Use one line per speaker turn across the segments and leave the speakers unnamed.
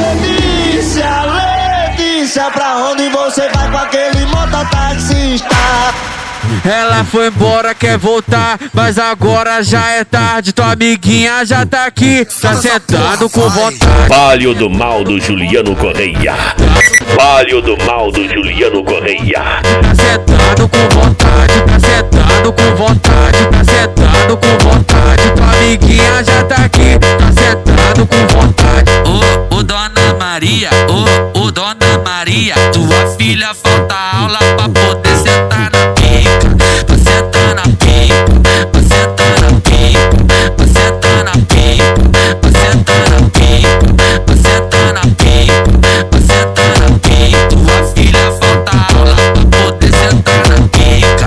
Letícia, pra onde você vai com aquele mototaxista?
Ela foi embora, quer voltar, mas agora já é tarde. Tua amiguinha já tá aqui, tá sentado com vontade.
Palio do mal do Juliano Correia. Palio do mal do Juliano Correia.
Tá sentado com vontade, tá sentado com vontade, tá sentado com vontade. Tua amiguinha já tá aqui, tá sentado com vontade.
Ô Dona Maria, ô Dona Maria, tua filha falta aula pra poder sentar na pica. Pra sentar na pica, pra sentar na pica, pra sentar na pica, pra sentar na pica, pra sentar na pica, pra sentar na pica. Tua filha falta aula pra poder sentar na pica.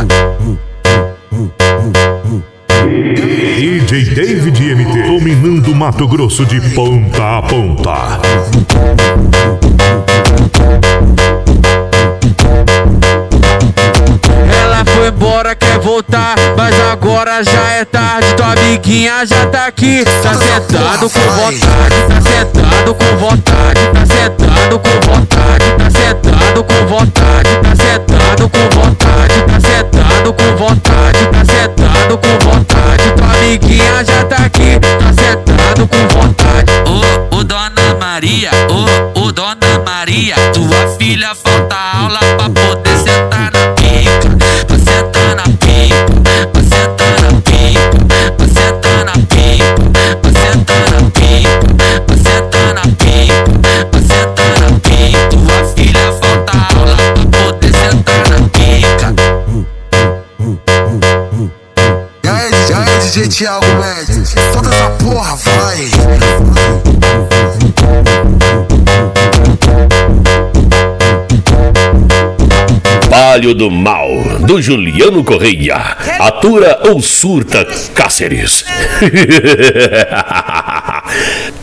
DJ David MT, dominando Mato Grosso de ponta a ponta.
Ela foi embora, quer voltar, mas agora já é tarde. Tua amiguinha já tá aqui, tá sentado com vontade, tá sentado com vontade, tá sentado com vontade, tá sentado com vontade, tá sentado com vontade, tá sentado com vontade, tá sentado com vontade. Tua amiguinha já tá aqui, tá sentado com vontade.
Ô Dona Maria, ô Dona Maria, tua filha falta aula pra poder sentar na pica. Pra sentar na pica, pra sentar na pica, pra sentar na pica, pra sentar na pica, pra sentar na pica, pra sentar na pica. Tua filha falta aula pra poder sentar na pica.
E aí, DJ Thiago Mendes, solta essa porra, vai!
Palio do mal do Juliano Correia. Atura ou surta, Cáceres.